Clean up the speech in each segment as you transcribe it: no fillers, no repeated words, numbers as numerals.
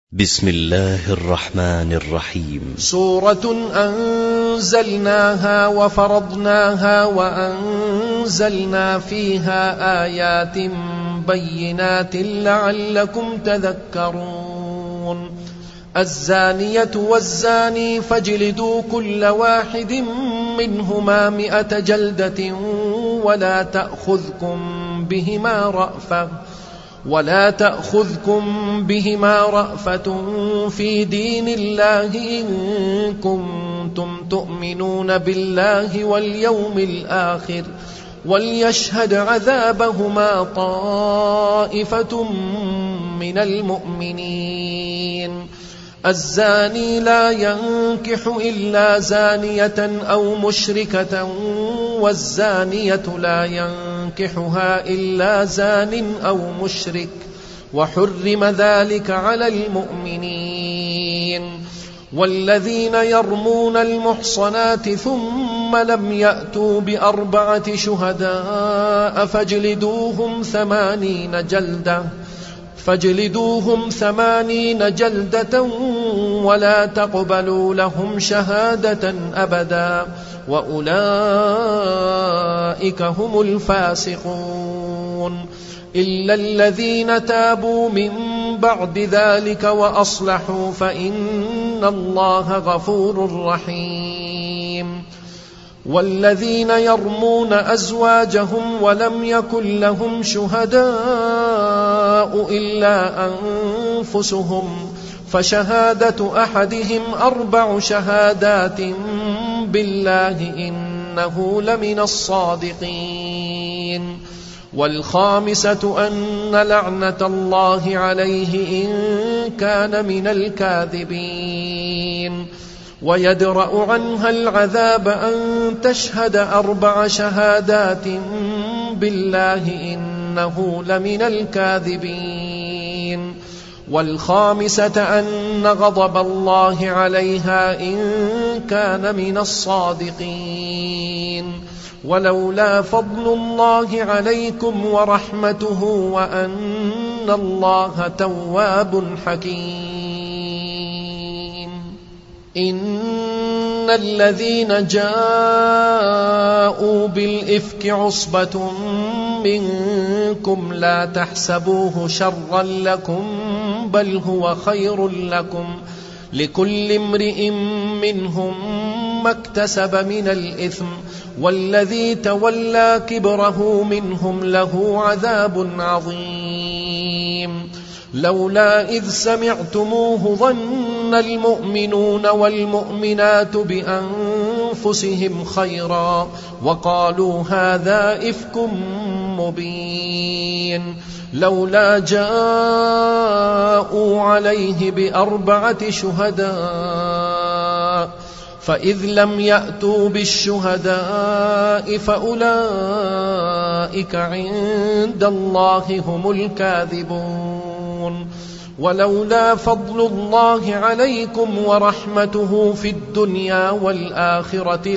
بسم الله الرحمن الرحيم. سورة أنزلناها وفرضناها وأنزلنا فيها آيات بينات لعلكم تذكرون. الزانية والزاني فاجلدوا كل واحد منهما 100 جلدة ولا تأخذكم بهما رأفة في دين الله إن كنتم تؤمنون بالله واليوم الآخر وليشهد عذابهما طائفة من المؤمنين. الزاني لا ينكح إلا زانية أو مشركة والزانية لا ينكحها إلا زان أو مشرك وحرم ذلك على المؤمنين. والذين يرمون المحصنات ثم لم يأتوا ب4 شهداء فاجلدوهم 80 جلدة ولا تقبلوا لهم شهادة أبدا وأولئك هم الفاسقون. إلا الذين تابوا من بعد ذلك وأصلحوا فإن الله غفور رحيم. والذين يرمون أزواجهم ولم يكن لهم شهداء إلا أنفسهم فشهادة أحدهم 4 شهادات بالله إنه لمن الصادقين. والخامسة أن لعنة الله عليه إن كان من الكاذبين. ويدرأ عنها العذاب أن تشهد 4 شهادات بالله إنه لمن الكاذبين. والخامسة أن غضب الله عليها إن كان من الصادقين. ولولا فضل الله عليكم ورحمته وأن الله تواب حكيم. إن الذين جاءوا بالإفك عصبة منكم لا تحسبوه شرا لكم بل هو خير لكم لكل امرئ منهم ما اكتسب من الإثم والذي تولى كبره منهم له عذاب عظيم. لولا إذ سمعتموه ظن المؤمنون والمؤمنات بأنفسهم خيرا وقالوا هذا إفك مبين. لولا جاءوا عليه ب4 شهداء فإذ لم يأتوا بالشهداء فأولئك عند الله هم الكاذبون. ولولا فضل الله عليكم ورحمته في الدنيا والآخرة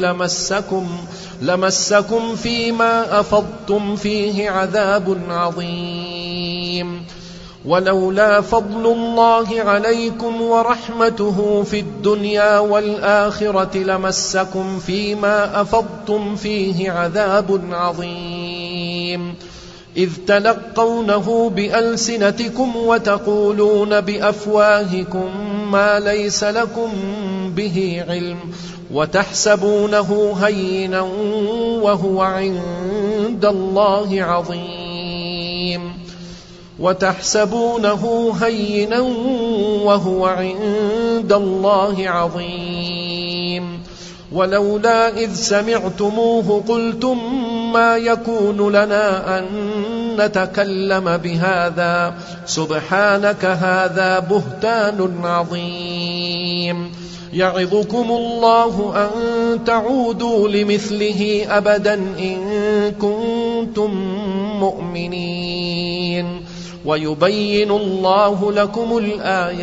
لمسكم فيما أفضتم فيه عذاب عظيم. ولولا فضل الله عليكم ورحمته في الدنيا والآخرة لمسكم فيما أفضتم فيه عذاب عظيم. إذ تلقونه بألسنتكم وتقولون بأفواهكم ما ليس لكم به علم وتحسبونه هينا وهو عند الله عظيم. ولولا إذ سمعتموه قلتم ما يكون لنا أن نتكلم بهذا سبحانك هذا بهتان عظيم. يعظكم الله أن تعودوا لمثله أبدا إن كنتم مؤمنين. ويبين الله لكم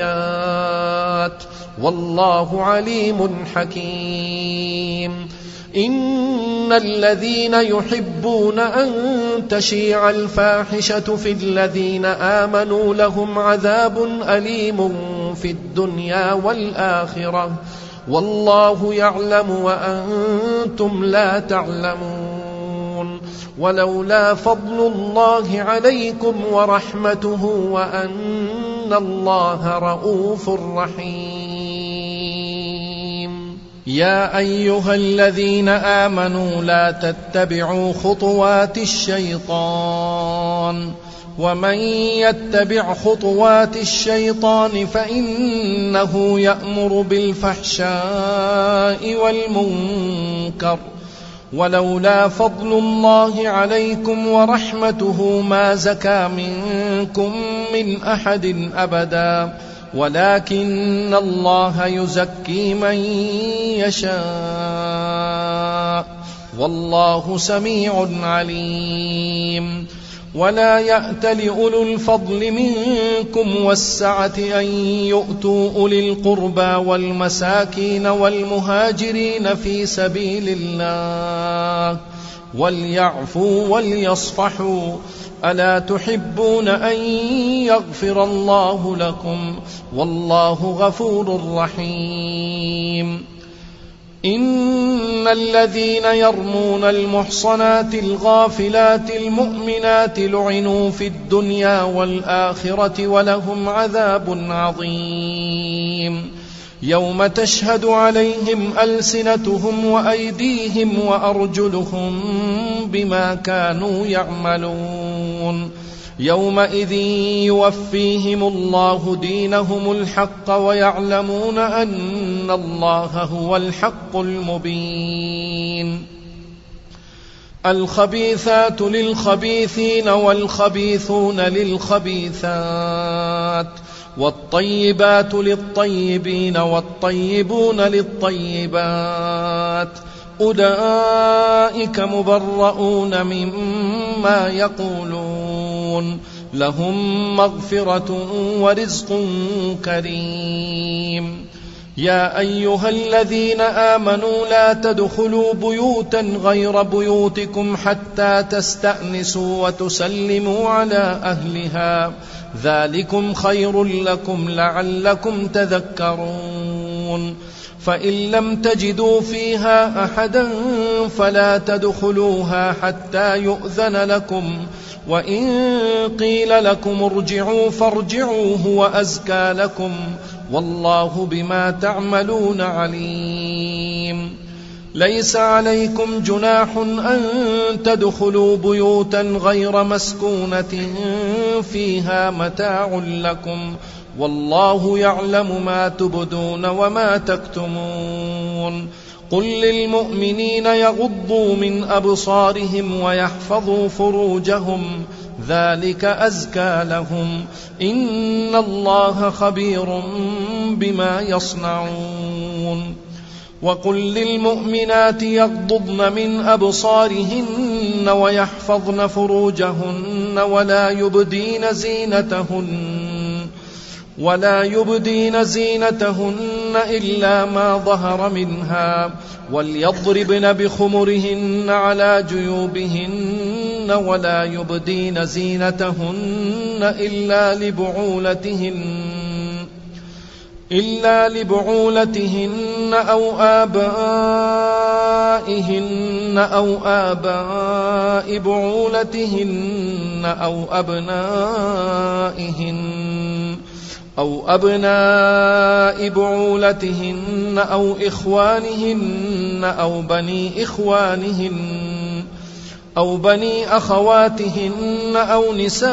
الآيات والله عليم حكيم. إن الذين يحبون أن تشيع الفاحشة في الذين آمنوا لهم عذاب أليم في الدنيا والآخرة والله يعلم وأنتم لا تعلمون. ولولا فضل الله عليكم ورحمته وأن الله رؤوف رحيم. يا أيها الذين آمنوا لا تتبعوا خطوات الشيطان ومن يتبع خطوات الشيطان فإنه يأمر بالفحشاء والمنكر ولولا فضل الله عليكم ورحمته ما زكى منكم من أحد أبدا ولكن الله يزكي من يشاء والله سميع عليم. ولا يأتل أولو الفضل منكم والسعة أن يؤتوا أولي القربى والمساكين والمهاجرين في سبيل الله وليعفوا وليصفحوا ألا تحبون أن يغفر الله لكم والله غفور رحيم. إن الذين يرمون المحصنات الغافلات المؤمنات لعنوا في الدنيا والآخرة ولهم عذاب عظيم يوم تشهد عليهم ألسنتهم وأيديهم وأرجلهم بما كانوا يعملون يومئذ يوفيهم الله دينهم الحق ويعلمون أن الله هو الحق المبين. الخبيثات للخبيثين والخبيثون للخبيثات والطيبات للطيبين والطيبون للطيبات أولئك مبرؤون مما يقولون لهم مغفرة ورزق كريم. يا أيها الذين آمنوا لا تدخلوا بيوتا غير بيوتكم حتى تستأنسوا وتسلموا على أهلها ذلكم خير لكم لعلكم تذكرون. فإن لم تجدوا فيها أحدا فلا تدخلوها حتى يؤذن لكم وإن قيل لكم ارجعوا فارجعوا هو أزكى لكم والله بما تعملون عليم. ليس عليكم جناح أن تدخلوا بيوتا غير مسكونة فيها متاع لكم والله يعلم ما تبدون وما تكتمون. قل للمؤمنين يغضوا من أبصارهم ويحفظوا فروجهم ذلك أزكى لهم إن الله خبير بما يصنعون. وقل للمؤمنات يغضضن من أبصارهن ويحفظن فروجهن ولا يبدين زينتهن إلا ما ظهر منها وليضربن بخمرهن على جيوبهن ولا يبدين زينتهن إلا لبعولتهن أو آبائهن أو آباء بعولتهن أو أبناء بعولتهن أو إخوانهن أو بني أخواتهن أو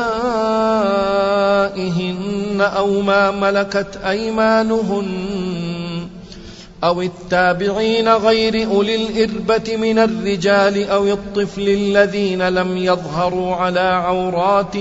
نسائهن أو ما ملكت أيمانهن أو التابعين غير أولي الإربة من الرجال أو الطفل الذين لم يظهروا على عورات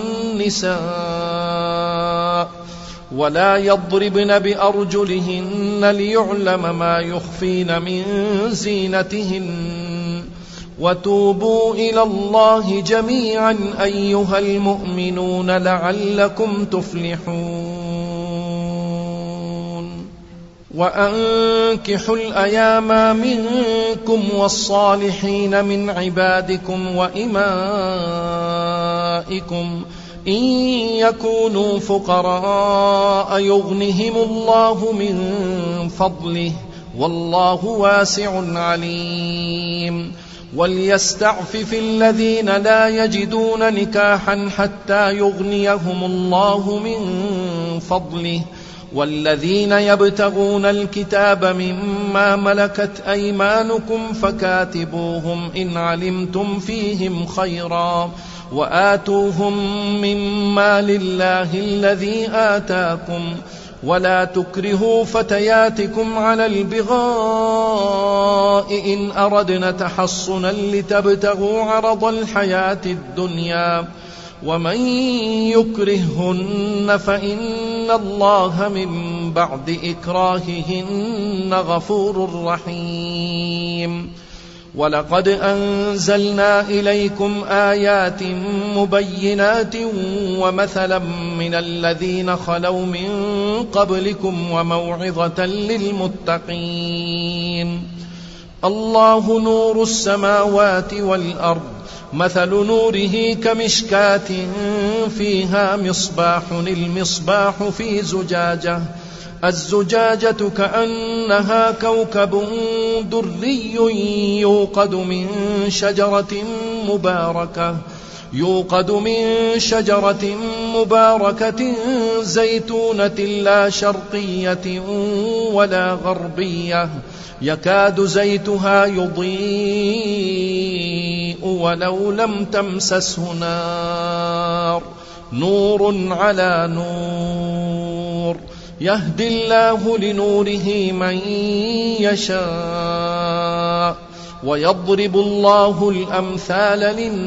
النساء ولا يضربن بأرجلهن ليعلم ما يخفين من زينتهن. وتوبوا إلى الله جميعا أيها المؤمنون لعلكم تفلحون. وأنكحوا الأيام منكم والصالحين من عبادكم وإمائكم إن يكونوا فقراء يغنهم الله من فضله والله واسع عليم. وليستعفف الذين لا يجدون نكاحا حتى يغنيهم الله من فضله والذين يبتغون الكتاب مما ملكت أيمانكم فكاتبوهم إن علمتم فيهم خيرا وآتوهم مما لله الذي آتاكم ولا تكرهوا فتياتكم على البغاء إن أردنا تحصنا لتبتغوا عرض الحياة الدنيا ومن يكرههن فإن الله من بعد إكراههن غفور رحيم. ولقد أنزلنا إليكم آيات مبينات ومثلا من الذين خلوا من قبلكم وموعظة للمتقين. الله نور السماوات والأرض مثل نوره كمشكاة فيها مصباح المصباح في زجاجة الزجاجة كأنها كوكب دري يوقد من شجرة مباركة زيتونة لا شرقية ولا غربية يكاد زيتها يضيء ولو لم تمسسه نار نور على نور يهدي الله لنوره من يشاء ويضرب الله الأمثال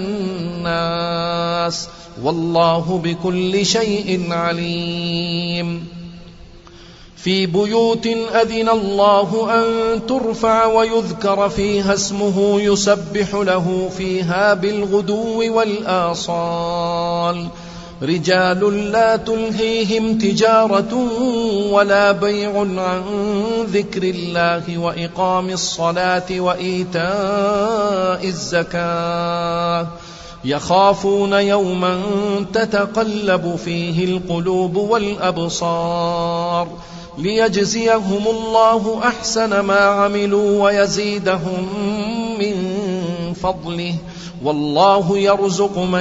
للناس والله بكل شيء عليم. في بيوت أذن الله أن ترفع ويذكر فيها اسمه يسبح له فيها بالغدو والآصال رجال لا تلهيهم تجارة ولا بيع عن ذكر الله وإقام الصلاة وإيتاء الزكاة يخافون يوما تتقلب فيه القلوب والأبصار ليجزيهم الله أحسن ما عملوا ويزيدهم من فضله والله يرزق من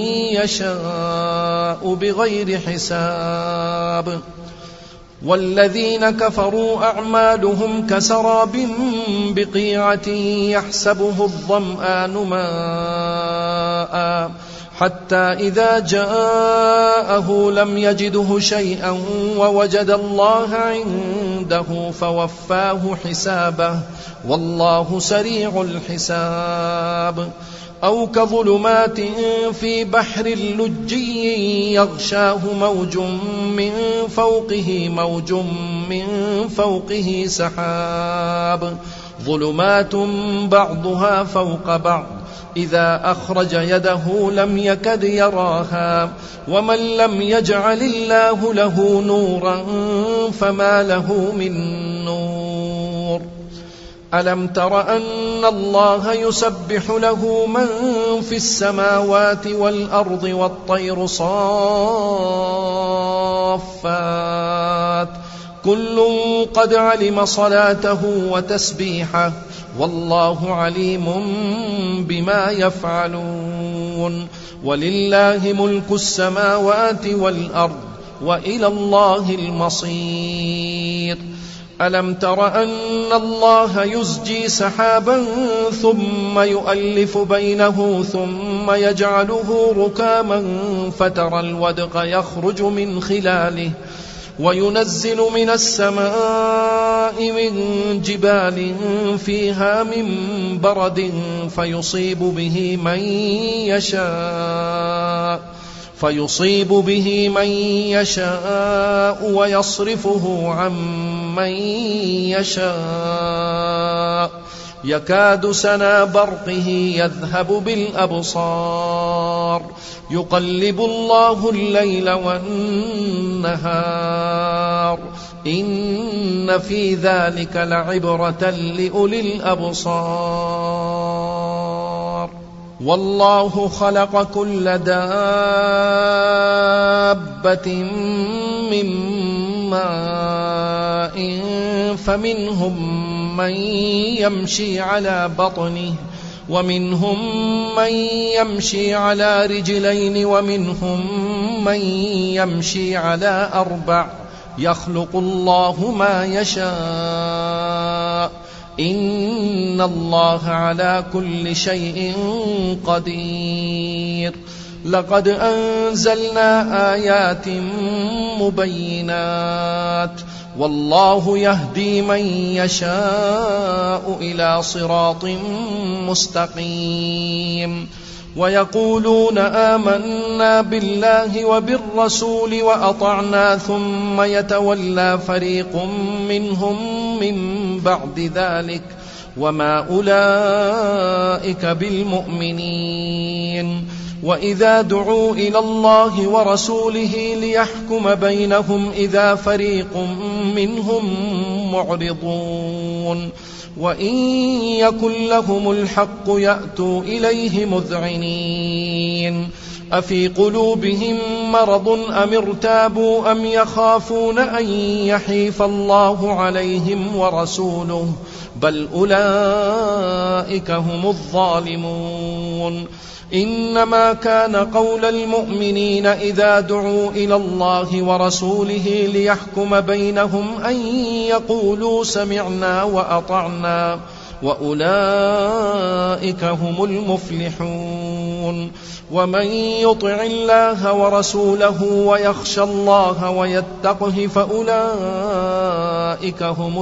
يشاء بغير حساب. والذين كفروا أعمالهم كسراب بقيعة يحسبه الظمآن ماء حتى إذا جاءه لم يجده شيئا ووجد الله عنده فوفاه حسابه والله سريع الحساب. أو كظلمات في بحر لجي يغشاه موج من فوقه سحاب ظلمات بعضها فوق بعض إذا أخرج يده لم يكد يراها ومن لم يجعل الله له نورا فما له من نور. ألم تر أن الله يسبح له من في السماوات والأرض والطير صافات كل قد علم صلاته وتسبيحه والله عليم بما يفعلون. ولله ملك السماوات والأرض وإلى الله المصير. ألم تر أن الله يزجي سحابا ثم يؤلف بينه ثم يجعله ركاما فترى الودق يخرج من خلاله وينزل من السماء من جبال فيها من برد فيصيب به من يشاء ويصرفه عن من يشاء يكاد سنا برقه يذهب بالأبصار يقلب الله الليل والنهار إن إن في ذلك لعبرة لأولي الأبصار. والله خلق كل دابة من ماء فمنهم من يمشي على بطنه ومنهم من يمشي على رجلين ومنهم من يمشي على 4 يخلق الله ما يشاء إن الله على كل شيء قدير. لقد أنزلنا آيات مبينات والله يهدي من يشاء إلى صراط مستقيم. ويقولون آمنا بالله وبالرسول وأطعنا ثم يتولى فريق منهم من بعد ذلك وما أولئك بالمؤمنين. وإذا دعوا إلى الله ورسوله ليحكم بينهم إذا فريق منهم معرضون وإن يكن لهم الحق يأتوا إليه مذعنين. أفي قلوبهم مرض أم ارتابوا أم يخافون أن يحيف الله عليهم ورسوله بل أولئك هم الظالمون. إنما كان قول المؤمنين إذا دعوا إلى الله ورسوله ليحكم بينهم أن يقولوا سمعنا وأطعنا وأولئك هم المفلحون. ومن يطع الله ورسوله ويخشى الله ويتقه فأولئك هم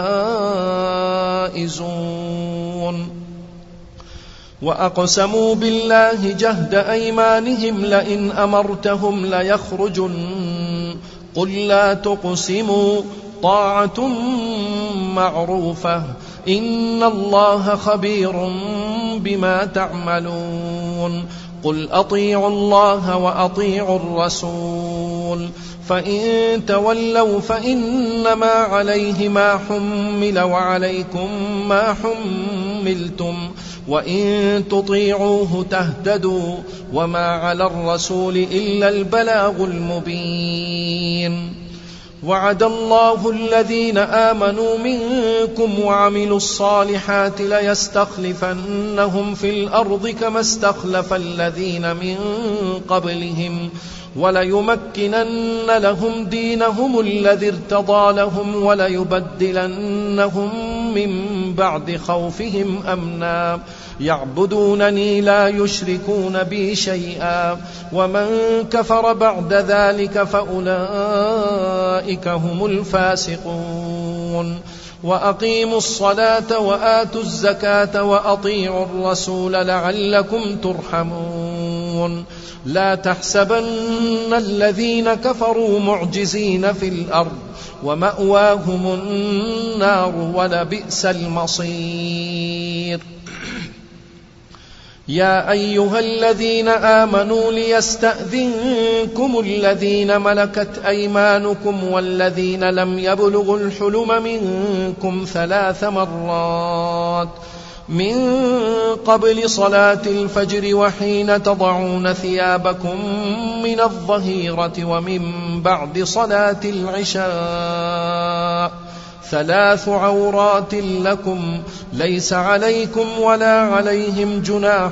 الفائزون. وأقسموا بالله جهد أيمانهم لئن أمرتهم ليخرجن قل لا تقسموا طاعة معروفة إن الله خبير بما تعملون. قل أطيعوا الله وأطيعوا الرسول فإن تولوا فإنما عليه ما حمل وعليكم ما حملتم وإن تطيعوه تهتدوا وما على الرسول إلا البلاغ المبين. وعد الله الذين آمنوا منكم وعملوا الصالحات ليستخلفنهم في الأرض كما استخلف الذين من قبلهم وليمكنن لهم دينهم الذي ارتضى لهم وليبدلنهم من بعد خوفهم أمنا يعبدونني لا يشركون بي شيئا ومن كفر بعد ذلك فأولئك هم الفاسقون. وأقيموا الصلاة وآتوا الزكاة وأطيعوا الرسول لعلكم ترحمون. لا تحسبن الذين كفروا معجزين في الأرض ومأواهم النار ولبئس المصير. يا أيها الذين آمنوا ليستأذنكم الذين ملكت أيمانكم والذين لم يبلغوا الحلم منكم 3 مرات من قبل صلاة الفجر وحين تضعون ثيابكم من الظهيرة ومن بعد صلاة العشاء 3 عورات لكم ليس عليكم ولا عليهم جناح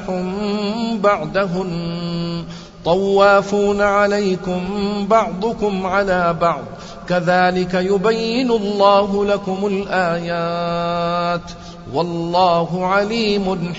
بعدهن طوافون عليكم بعضكم على بعض كذلك يبين الله لكم الآيات والله عليم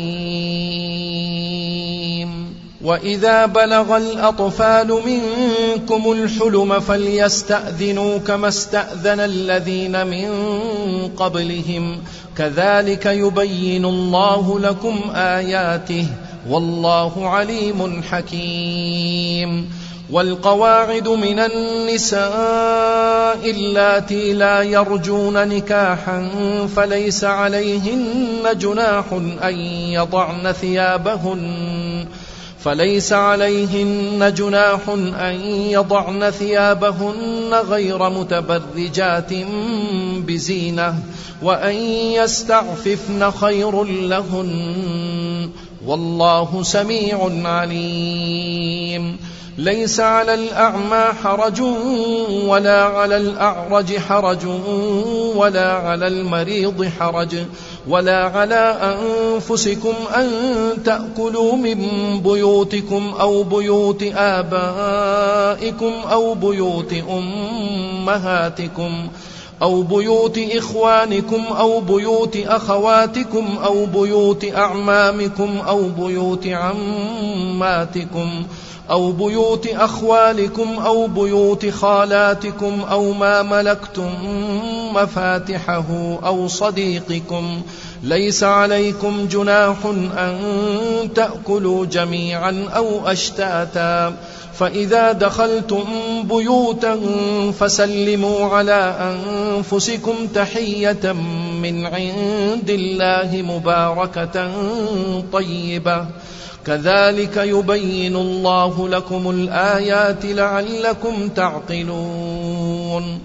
حكيم. وإذا بلغ الأطفال منكم الحلم فليستأذنوا كما استأذن الذين من قبلهم كذلك يبين الله لكم آياته والله عليم حكيم. والقواعد من النساء اللاتي لا يرجون نكاحا فليس عليهن جناح أن فليس عليهن جناح أن يضعن ثيابهن غير متبرجات بزينة وأن يستعففن خير لهن والله سميع عليم. ليس على الأعمى حرج ولا على الأعرج حرج ولا على المريض حرج ولا على أنفسكم أن تأكلوا من بيوتكم أو بيوت آبائكم أو بيوت أمهاتكم أو بيوت إخوانكم أو بيوت أخواتكم أو بيوت أعمامكم أو بيوت عماتكم أو بيوت أخوالكم أو بيوت خالاتكم أو ما ملكتم مفاتحه أو صديقكم. ليس عليكم جناح أن تأكلوا جميعا أو أشتاتا. فإذا دخلتم بيوتا فسلموا على أنفسكم تحية من عند الله مباركة طيبة كذلك يبين الله لكم الآيات لعلكم تعقلون.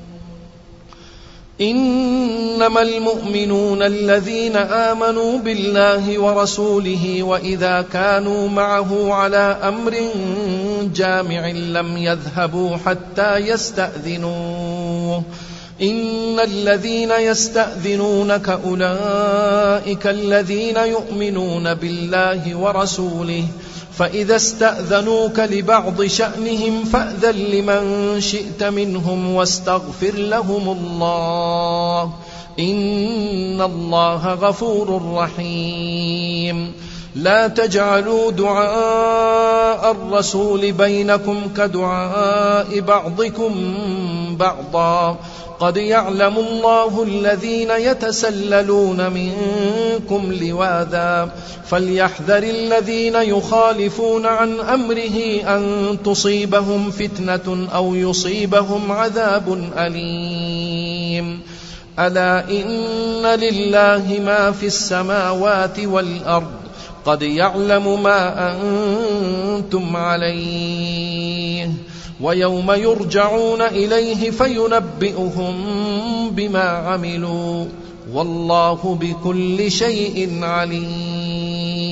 إنما المؤمنون الذين آمنوا بالله ورسوله وإذا كانوا معه على أمر جامع لم يذهبوا حتى يستأذنوه. إن الذين يستأذنونك أولئك الذين يؤمنون بالله ورسوله فإذا استأذنوك لبعض شأنهم فأذن لمن شئت منهم واستغفر لهم الله إن الله غفور رحيم. لا تجعلوا دعاء الرسول بينكم كدعاء بعضكم بعضا قد يعلم الله الذين يتسللون منكم لواذا فليحذر الذين يخالفون عن أمره أن تصيبهم فتنة أو يصيبهم عذاب أليم. ألا إن لله ما في السماوات والأرض قد يعلم ما أنتم عليه ويوم يرجعون إليه فينبئهم بما عملوا والله بكل شيء عليم.